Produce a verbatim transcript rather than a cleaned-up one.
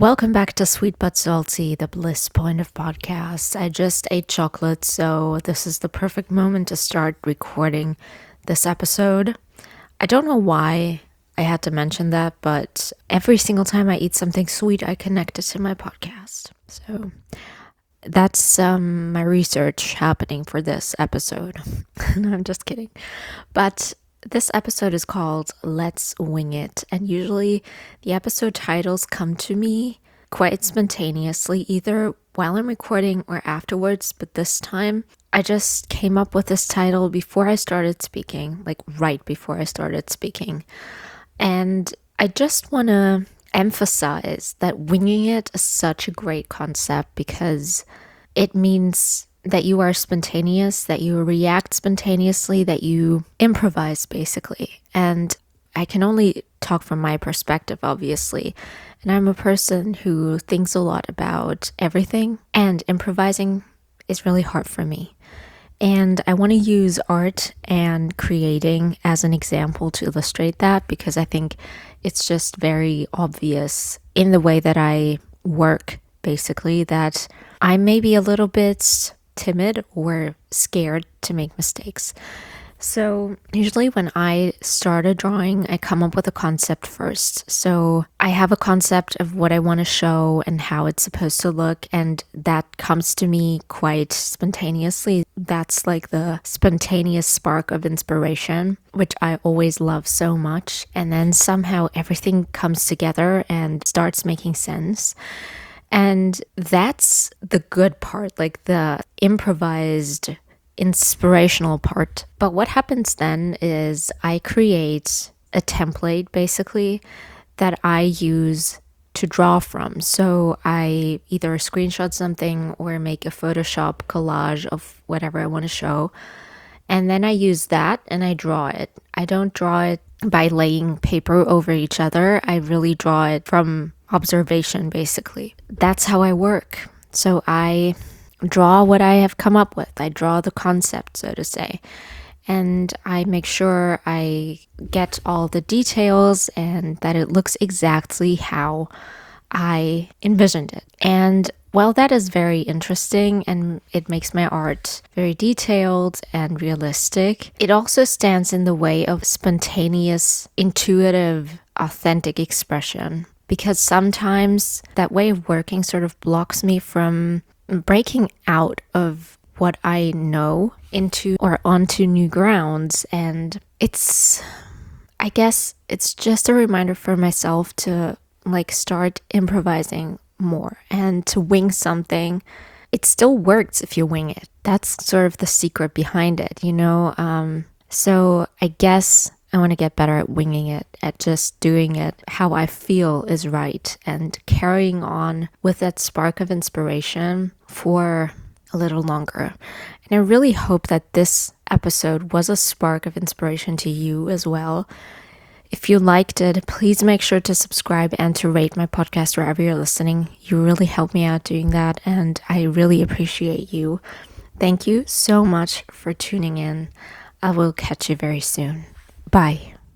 Welcome back to Sweet But Salty, the bliss point of podcasts. I just ate chocolate, so this is the perfect moment to start recording this episode. I don't know why I had to mention that, but every single time I eat something sweet, I connect it to my podcast. So that's um, my research happening for this episode. No, I'm just kidding. But this episode is called Let's Wing It, and usually the episode titles come to me quite spontaneously, either while I'm recording or afterwards, but this time I just came up with this title before I started speaking, like right before I started speaking. And I just want to emphasize that winging it is such a great concept because it means that you are spontaneous, that you react spontaneously, that you improvise basically. And I can only talk from my perspective, obviously. And I'm a person who thinks a lot about everything, and improvising is really hard for me. And I want to use art and creating as an example to illustrate that because I think it's just very obvious in the way that I work, basically, that I may be a little bit timid or scared to make mistakes. So usually when I start a drawing, I come up with a concept first. So I have a concept of what I want to show and how it's supposed to look, and that comes to me quite spontaneously. That's like the spontaneous spark of inspiration, which I always love so much. And then somehow everything comes together and starts making sense. And that's the good part, like the improvised, inspirational part. But what happens then is I create a template, basically, that I use to draw from. So I either screenshot something or make a Photoshop collage of whatever I want to show. And then I use that and I draw it. I don't draw it by laying paper over each other. I really draw it from observation, basically. That's how I work. So I draw what I have come up with. I draw the concept, so to say. And I make sure I get all the details and that it looks exactly how I envisioned it. And while that is very interesting and it makes my art very detailed and realistic, it also stands in the way of spontaneous, intuitive, authentic expression. Because sometimes that way of working sort of blocks me from breaking out of what I know into or onto new grounds. And it's, I guess it's just a reminder for myself to like start improvising more and to wing something. It still works if you wing it. That's sort of the secret behind it, you know? Um, so I guess I want to get better at winging it, at just doing it how I feel is right and carrying on with that spark of inspiration for a little longer. And I really hope that this episode was a spark of inspiration to you as well. If you liked it, please make sure to subscribe and to rate my podcast wherever you're listening. You really help me out doing that, and I really appreciate you. Thank you so much for tuning in. I will catch you very soon. Bye.